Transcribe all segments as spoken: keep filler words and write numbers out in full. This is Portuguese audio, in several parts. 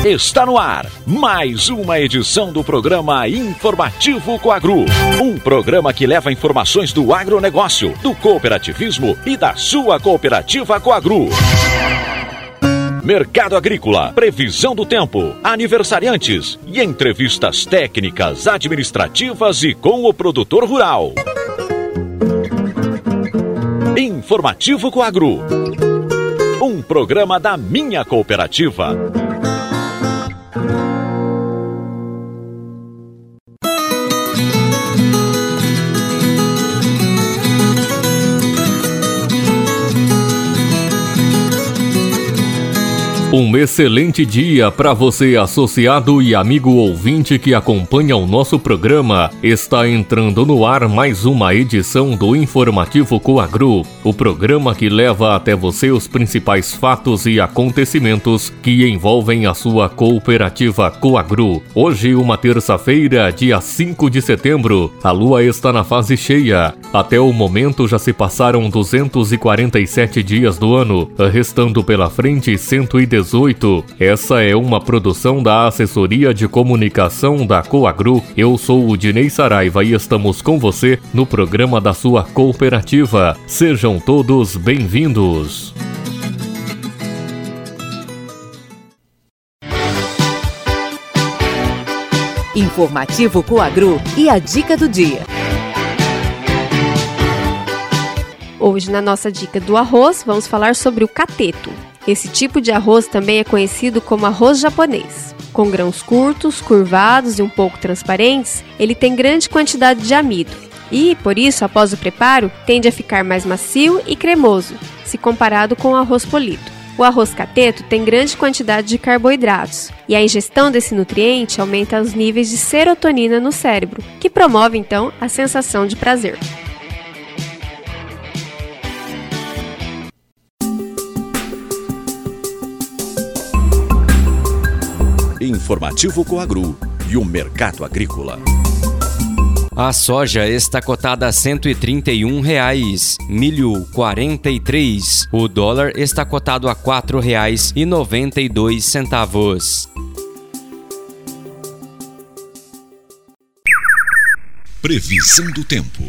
Está no ar mais uma edição do programa Informativo Coagro. Um programa que leva informações do agronegócio, do cooperativismo e da sua cooperativa Coagro. Mercado agrícola, previsão do tempo, aniversariantes e entrevistas técnicas, administrativas e com o produtor rural. Informativo Coagro. Um programa da minha cooperativa. Um excelente dia para você, associado e amigo ouvinte que acompanha o nosso programa. Está entrando no ar mais uma edição do Informativo Coagro, o programa que leva até você os principais fatos e acontecimentos que envolvem a sua cooperativa Coagro. Hoje, uma terça-feira, dia cinco de setembro, a lua está na fase cheia. Até o momento já se passaram duzentos e quarenta e sete dias do ano, restando pela frente cento e dezoito. Essa é uma produção da Assessoria de Comunicação da Coagro. Eu sou o Dinei Saraiva e estamos com você no programa da sua cooperativa. Sejam todos bem-vindos. Informativo Coagro e a dica do dia. Hoje, na nossa dica do arroz, vamos falar sobre o cateto. Esse tipo de arroz também é conhecido como arroz japonês. Com grãos curtos, curvados e um pouco transparentes, ele tem grande quantidade de amido e, por isso, após o preparo, tende a ficar mais macio e cremoso, se comparado com o arroz polido. O arroz cateto tem grande quantidade de carboidratos e a ingestão desse nutriente aumenta os níveis de serotonina no cérebro, que promove, então, a sensação de prazer. Informativo Coagro e o mercado agrícola. A soja está cotada a cento e trinta e um reais, milho quarenta e três. O dólar está cotado a quatro reais e noventa e dois centavos. Previsão do tempo.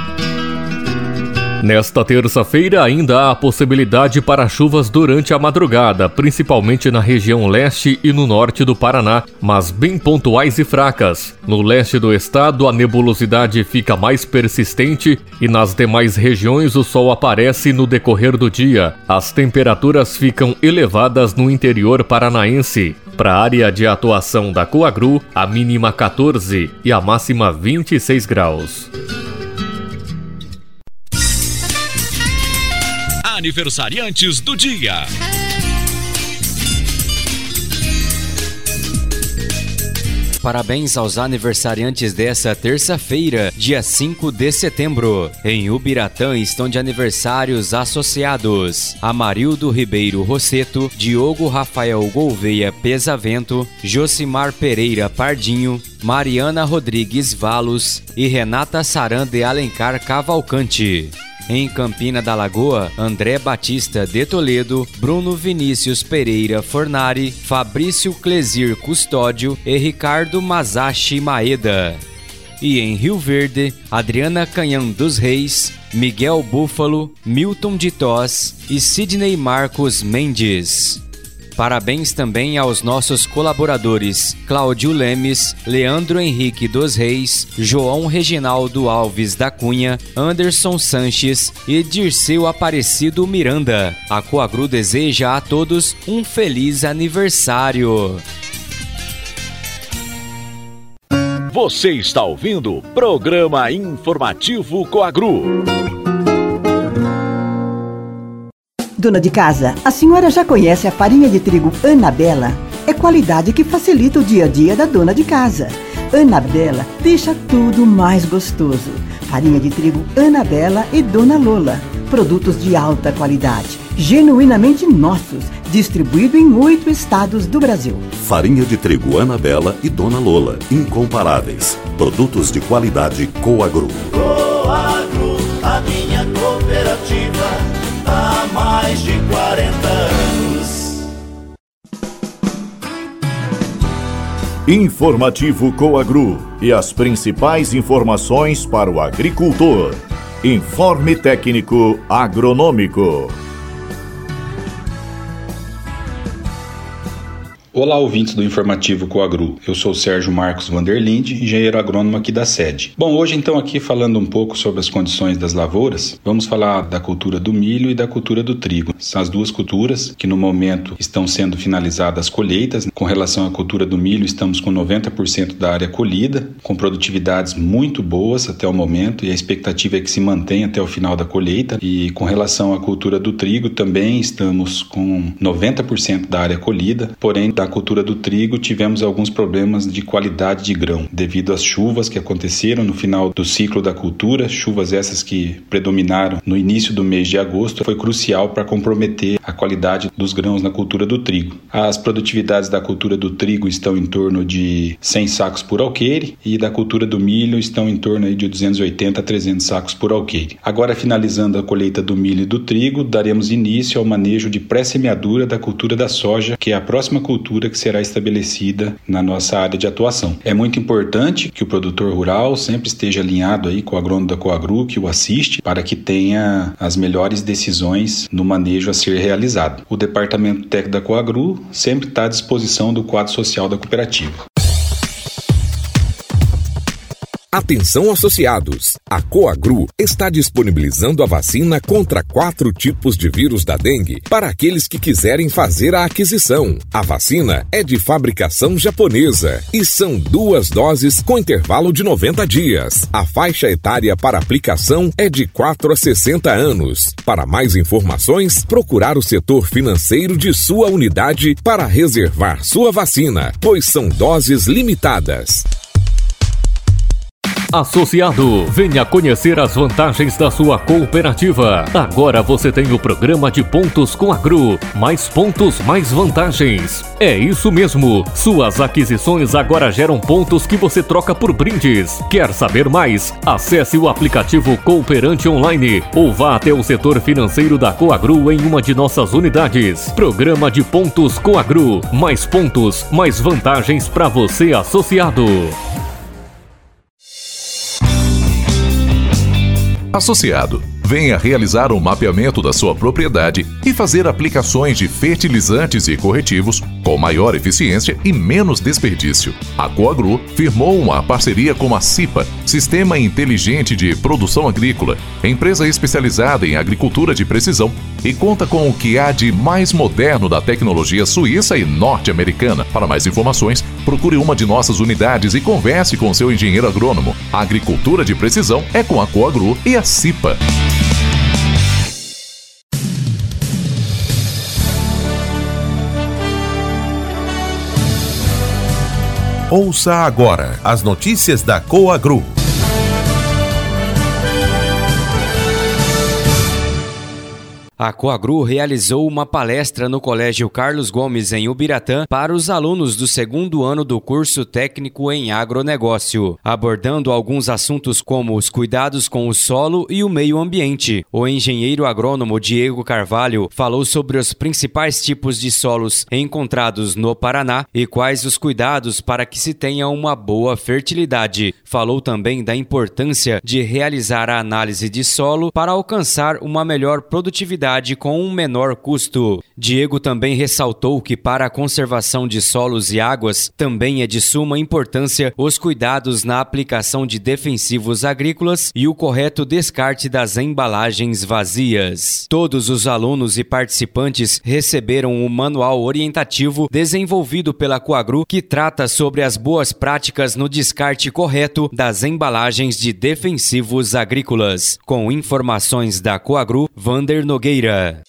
Nesta terça-feira ainda há a possibilidade para chuvas durante a madrugada, principalmente na região leste e no norte do Paraná, mas bem pontuais e fracas. No leste do estado, a nebulosidade fica mais persistente e nas demais regiões o sol aparece no decorrer do dia. As temperaturas ficam elevadas no interior paranaense. Para a área de atuação da Coagro, a mínima quatorze e a máxima vinte e seis graus. Aniversariantes do dia. Parabéns aos aniversariantes dessa terça-feira, dia cinco de setembro. Em Ubiratã estão de aniversários associados: Amarildo Ribeiro Rosseto, Diogo Rafael Gouveia Pesavento, Josimar Pereira Pardinho, Mariana Rodrigues Valos e Renata Saran de Alencar Cavalcante. Em Campina da Lagoa, André Batista de Toledo, Bruno Vinícius Pereira Fornari, Fabrício Clesir Custódio e Ricardo Masashi Maeda. E em Rio Verde, Adriana Canhão dos Reis, Miguel Búfalo, Milton de Toss e Sidney Marcos Mendes. Parabéns também aos nossos colaboradores Cláudio Lemes, Leandro Henrique dos Reis, João Reginaldo Alves da Cunha, Anderson Sanches e Dirceu Aparecido Miranda. A Coagro deseja a todos um feliz aniversário. Você está ouvindo o programa Informativo Coagro. Dona de casa, a senhora já conhece a farinha de trigo Anabela? É qualidade que facilita o dia a dia da dona de casa. Anabela deixa tudo mais gostoso. Farinha de trigo Anabela e Dona Lola. Produtos de alta qualidade, genuinamente nossos, distribuído em oito estados do Brasil. Farinha de trigo Anabela e Dona Lola, incomparáveis. Produtos de qualidade Coagro. Coagro, a minha cooperativa. Há mais de quarenta anos. Informativo Coagru e as principais informações para o agricultor. Informe técnico agronômico. Olá, ouvintes do Informativo Coagru. Eu sou Sérgio Marcos Vanderlinde, engenheiro agrônomo aqui da sede. Bom, hoje então aqui falando um pouco sobre as condições das lavouras, vamos falar da cultura do milho e da cultura do trigo. São as duas culturas que no momento estão sendo finalizadas as colheitas. Com relação à cultura do milho, estamos com noventa por cento da área colhida, com produtividades muito boas até o momento, e a expectativa é que se mantenha até o final da colheita. E com relação à cultura do trigo, também estamos com noventa por cento da área colhida, porém da cultura do trigo tivemos alguns problemas de qualidade de grão, devido às chuvas que aconteceram no final do ciclo da cultura, chuvas essas que predominaram no início do mês de agosto, foi crucial para comprometer a qualidade dos grãos na cultura do trigo. As produtividades da cultura do trigo estão em torno de cem sacos por alqueire e da cultura do milho estão em torno aí de duzentos e oitenta a trezentos sacos por alqueire. Agora, finalizando a colheita do milho e do trigo, daremos início ao manejo de pré-semeadura da cultura da soja, que é a próxima cultura que será estabelecida na nossa área de atuação. É muito importante que o produtor rural sempre esteja alinhado aí com o agrônomo da Coagru, que o assiste, para que tenha as melhores decisões no manejo a ser realizado. O Departamento Técnico da Coagru sempre está à disposição do quadro social da cooperativa. Atenção associados! A Coagru está disponibilizando a vacina contra quatro tipos de vírus da dengue para aqueles que quiserem fazer a aquisição. A vacina é de fabricação japonesa e são duas doses com intervalo de noventa dias. A faixa etária para aplicação é de quatro a sessenta anos. Para mais informações, procurar o setor financeiro de sua unidade para reservar sua vacina, pois são doses limitadas. Associado, venha conhecer as vantagens da sua cooperativa. Agora você tem o programa de pontos Coagru. Mais pontos, mais vantagens. É isso mesmo. Suas aquisições agora geram pontos que você troca por brindes. Quer saber mais? Acesse o aplicativo Cooperante Online ou vá até o setor financeiro da Coagru em uma de nossas unidades. Programa de pontos Coagru. Mais pontos, mais vantagens para você, associado. Associado, venha realizar um mapeamento da sua propriedade e fazer aplicações de fertilizantes e corretivos com maior eficiência e menos desperdício. A Coagru firmou uma parceria com a CIPA, Sistema Inteligente de Produção Agrícola, empresa especializada em agricultura de precisão, e conta com o que há de mais moderno da tecnologia suíça e norte-americana. Para mais informações, procure uma de nossas unidades e converse com seu engenheiro agrônomo. A agricultura de precisão é com a Coagru e a CIPA. Ouça agora as notícias da Coagru. A Coagru realizou uma palestra no Colégio Carlos Gomes, em Ubiratã, para os alunos do segundo ano do curso técnico em agronegócio, abordando alguns assuntos como os cuidados com o solo e o meio ambiente. O engenheiro agrônomo Diego Carvalho falou sobre os principais tipos de solos encontrados no Paraná e quais os cuidados para que se tenha uma boa fertilidade. Falou também da importância de realizar a análise de solo para alcançar uma melhor produtividade com um menor custo. Diego também ressaltou que para a conservação de solos e águas também é de suma importância os cuidados na aplicação de defensivos agrícolas e o correto descarte das embalagens vazias. Todos os alunos e participantes receberam o manual orientativo desenvolvido pela Coagru, que trata sobre as boas práticas no descarte correto das embalagens de defensivos agrícolas. Com informações da Coagru, Vander Nogueira.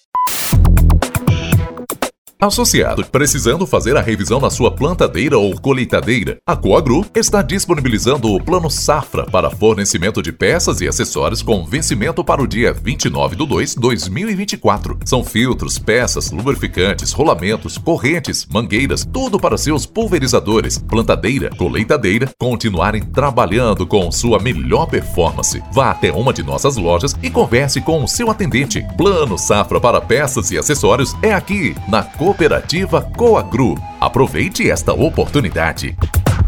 Associado, precisando fazer a revisão na sua plantadeira ou colheitadeira? A Coagru está disponibilizando o Plano Safra para fornecimento de peças e acessórios com vencimento para o dia vinte e nove de dois de dois mil e vinte e quatro. São filtros, peças, lubrificantes, rolamentos, correntes, mangueiras, tudo para seus pulverizadores, plantadeira, colheitadeira, continuarem trabalhando com sua melhor performance. Vá até uma de nossas lojas e converse com o seu atendente. Plano Safra para peças e acessórios é aqui, na Cooperativa Coagru. Aproveite esta oportunidade.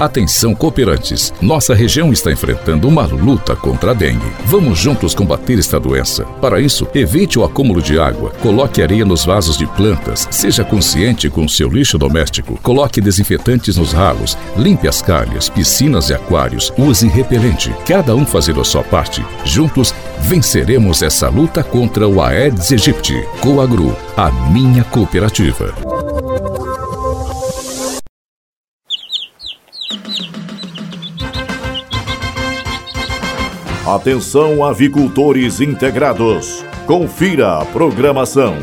Atenção, cooperantes. Nossa região está enfrentando uma luta contra a dengue. Vamos juntos combater esta doença. Para isso, evite o acúmulo de água. Coloque areia nos vasos de plantas. Seja consciente com o seu lixo doméstico. Coloque desinfetantes nos ralos. Limpe as calhas, piscinas e aquários. Use repelente. Cada um fazendo a sua parte. Juntos, venceremos essa luta contra o Aedes aegypti. Coagru, a minha cooperativa. Atenção, avicultores integrados. Confira a programação.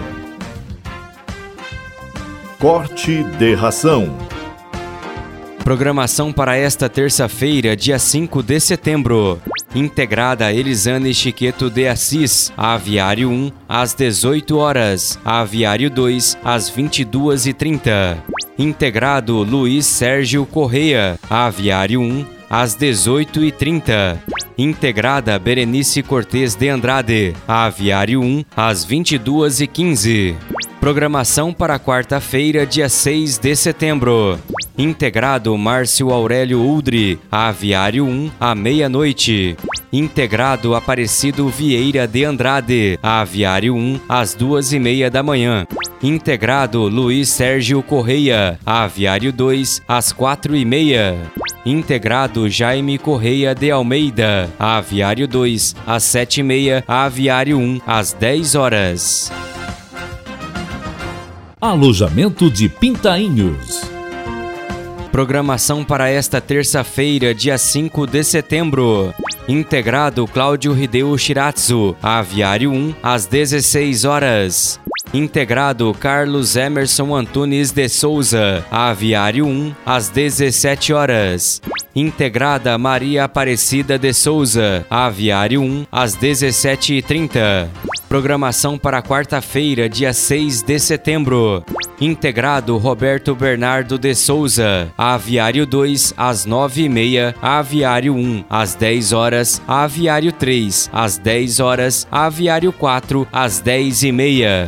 Corte de ração. Programação para esta terça-feira, dia cinco de setembro. Integrada Elisane Chiqueto de Assis, Aviário um, às dezoito horas. Aviário dois, às vinte e duas e trinta. Integrado Luiz Sérgio Correia, Aviário um, às dezoito e trinta. Integrada Berenice Cortês de Andrade, Aviário um, às vinte e duas e quinze. Programação para quarta-feira, dia seis de setembro. Integrado Márcio Aurélio Uldre, Aviário um, à meia-noite. Integrado Aparecido Vieira de Andrade, Aviário um, às duas e meia da manhã. Integrado Luiz Sérgio Correia, Aviário dois, às quatro e meia. Integrado Jaime Correia de Almeida, Aviário dois, às sete e meia. Aviário um, às dez horas. Alojamento de Pintainhos. Programação para esta terça-feira, dia cinco de setembro. Integrado Cláudio Hideo Shiratsu, Aviário um, às dezesseis horas. Integrado Carlos Emerson Antunes de Souza, Aviário um, às dezessete horas. Integrada Maria Aparecida de Souza, Aviário um, às dezessete e trinta. Programação para quarta-feira, dia seis de setembro. Integrado Roberto Bernardo de Souza, Aviário dois, às nove e meia. Aviário um, às dez horas. Aviário três, às dez horas. Aviário quatro, às dez e meia.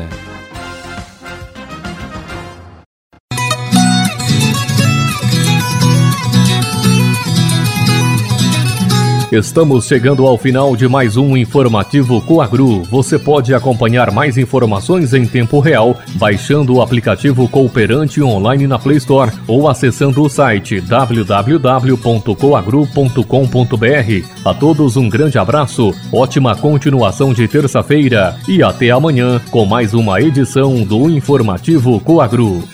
Estamos chegando ao final de mais um Informativo Coagru. Você pode acompanhar mais informações em tempo real baixando o aplicativo Cooperante online na Play Store ou acessando o site w w w ponto coagru ponto com ponto b r. A todos um grande abraço, ótima continuação de terça-feira e até amanhã com mais uma edição do Informativo Coagru.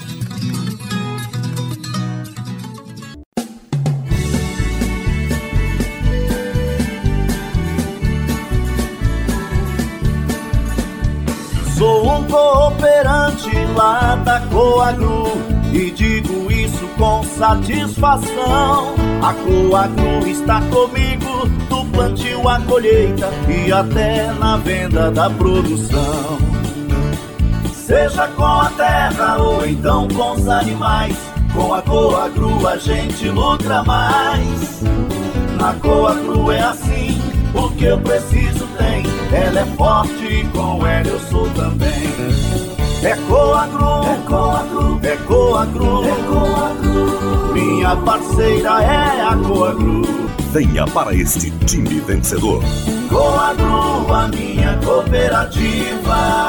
Sou um cooperante lá da Coagru e digo isso com satisfação. A Coagru está comigo do plantio à colheita e até na venda da produção. Seja com a terra ou então com os animais, com a Coagru a gente lucra mais. Na Coagru é assim, o que eu preciso tem. Ela é forte e com ela eu sou também. É Coagru, é Coagru, é Coagru, é Coagru. Minha parceira é a Coagru. Venha para este time vencedor. Coagru, a minha cooperativa.